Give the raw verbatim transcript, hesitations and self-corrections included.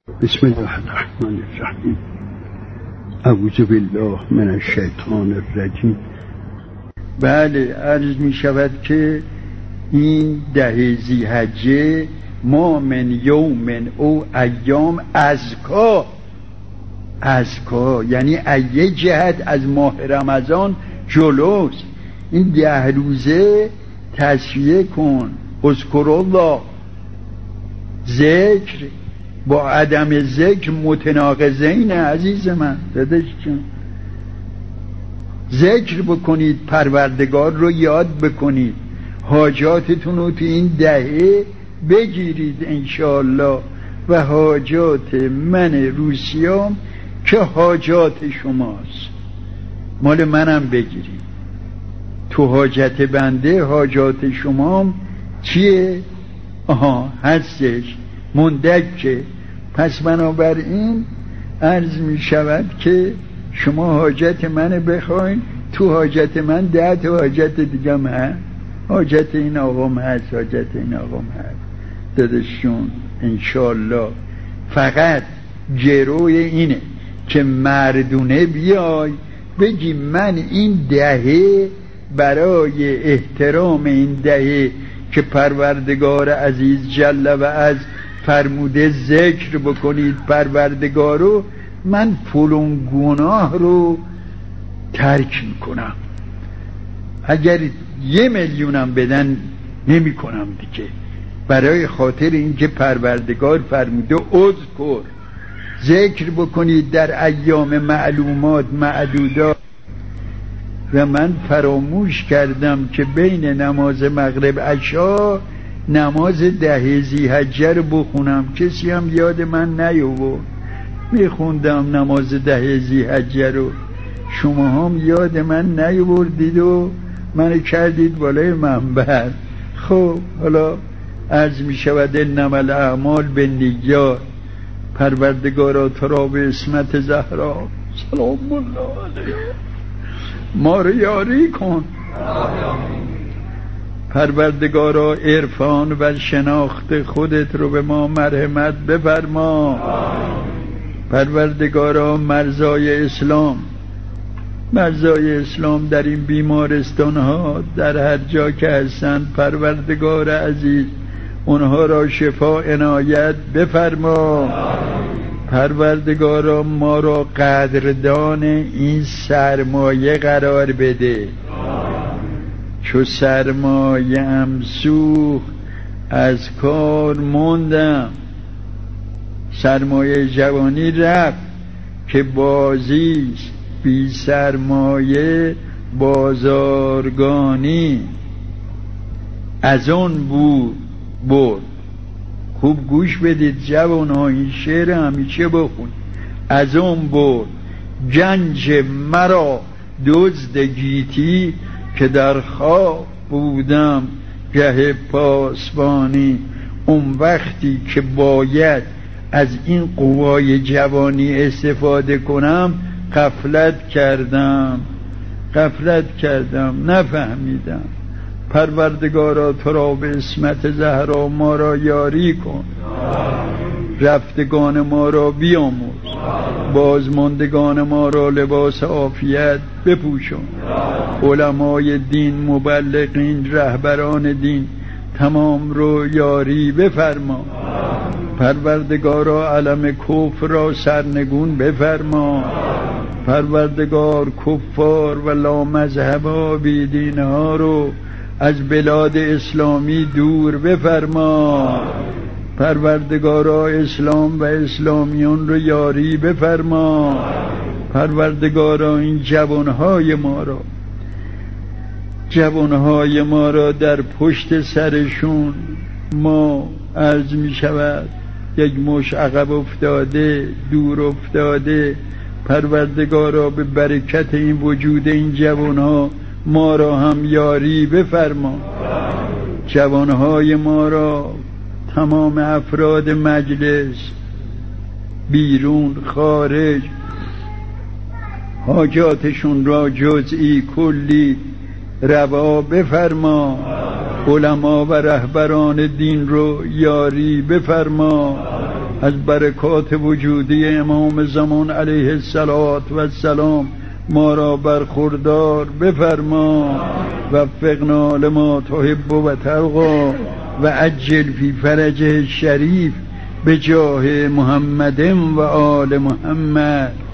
بسم الله الرحمن الرحیم. اعوذ بالله من الشیطان الرجیم. بله، عرض می شود که این ده ذی‌حجه ما من یوم او ایام ازکا ازکا یعنی ایه جهت از ماه رمضان جلوست. این ده روزه تصفیه کن، اذکر الله. ذکر با عدم ذکر متناقضین عزیز من. داداش جان، ذکر بکنید، پروردگار رو یاد بکنید، حاجاتتون رو تو این دهه بگیرید انشاءالله، و حاجات من روسیام که حاجات شماست مال منم بگیرید. تو حاجت بنده حاجات شمام چیه؟ آها هستش، مندکه. پس بنابراین عرض می شود که شما حاجت منو بخواین، تو حاجت من ده تا حاجت دیگه هم هست، حاجت این آقام هست، حاجت این آقام هست دادشون انشالله. فقط جروی اینه که مردونه بیای بگی من این دهه برای احترام این دهه که پروردگار عزیز جل و عز فرموده ذکر بکنید پروردگارو، من فلان گناه رو ترک میکنم. اگر یه میلیونم بدن نمی کنم دیگه، برای خاطر اینکه پروردگار فرموده اذکر، ذکر بکنید در ایام معلومات معدودات. و من فراموش کردم که بین نماز مغرب عشا نماز ده ذی‌حجه رو بخونم، کسی هم یاد من نیاورد. میخوندم نماز ده ذی‌حجه رو، شما هم یاد من نیاوردید و من کردید بالای منبر. خب حالا عرض می شود انما الاعمال بالنیات. پروردگارا تو را به اسمت زهرا سلام الله علیه ما رو یاری کن. پروردگارا عرفان و شناخت خودت رو به ما مرحمت بفرما. پروردگارا مرزای اسلام، مرزای اسلام در این بیمارستان ها در هر جا که هستند، پروردگار عزیز اونها را شفا عنایت بفرما. پروردگارا ما را قدردان این سرمایه قرار بده. چو سرمایه ام سوخت از کار موندم، سرمایه جوانی رفت که بازیست، بی سرمایه بازارگانی. از اون بود برد. خوب گوش بدید جوان ها، این شعر همیشه بخون. از اون برد گنج مرا دزد گیتی، که در خواب بودم گه پاسبانی. اون وقتی که باید از این قوای جوانی استفاده کنم غفلت کردم غفلت کردم نفهمیدم. پروردگارا تو را به اسمت زهرا ما را یاری کن. رفتگان ما را بیاموز، بازماندگان ما را لباس عافیت بپوشان. علمای دین، مبلغین، رهبران دین تمام رو یاری بفرما. پروردگارا علم کفر را سرنگون بفرما. پروردگار کفار و لامذهبا بی دین ها رو از بلاد اسلامی دور بفرما. پروردگارا اسلام و اسلامیان رو یاری بفرما. پروردگارا این جوانهای ما را جوانهای ما را در پشت سرشون ما عرض می شود یک مش عقب افتاده، دور افتاده، پروردگارا به برکت این وجود این جوانها ما را هم یاری بفرما. جوانهای ما را، تمام افراد مجلس بیرون خارج، حاجاتشون را جزئی کلی روا علما و رهبران دین رو یاری بفرما. از برکات وجودی امام زمان علیه السلام ما را برخوردار بفرما. وفقنا لما تحب و ترضی و عجل فی فرجه الشریف به جاه محمد و آل محمد.